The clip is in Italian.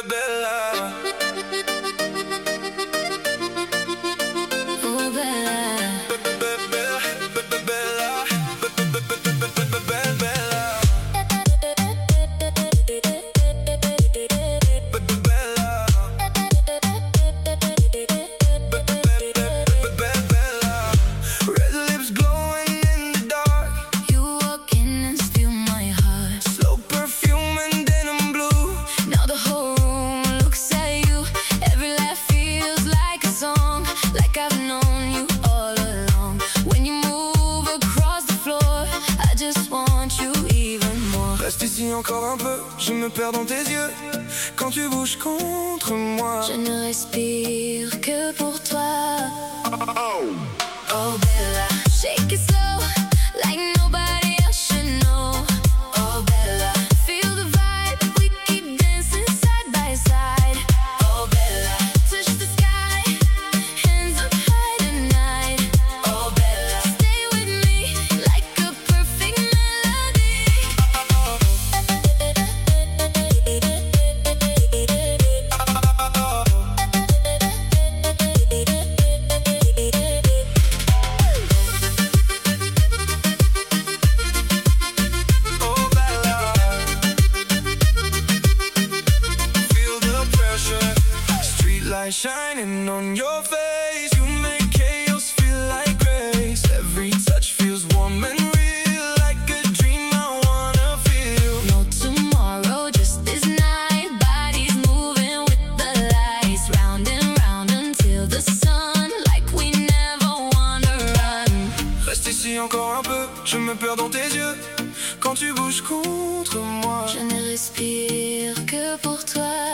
bella. Oh bella. Reste ici encore un peu, je me perds dans tes yeux quand tu bouges contre moi. Je ne respire que pour toi. Oh Bella, shake it slow like nobody else should know. Oh Bella, feel the vibe, we keep dancing side by side. Oh Bella, touch the sky, hands up high tonight. Oh Bella, stay with me like a perfect melody. Oh bella, feel the pressure. Street light shining on your face, you make chaos feel like grace. Every touch feels warm and real, like a dream I wanna feel. No tomorrow, just this night. Bodies moving with the lights, round and round until the sun, like we never wanna run. Reste ici encore un peu, je me perds dans tes yeux quand tu bouges contre moi. Je ne respire que pour toi.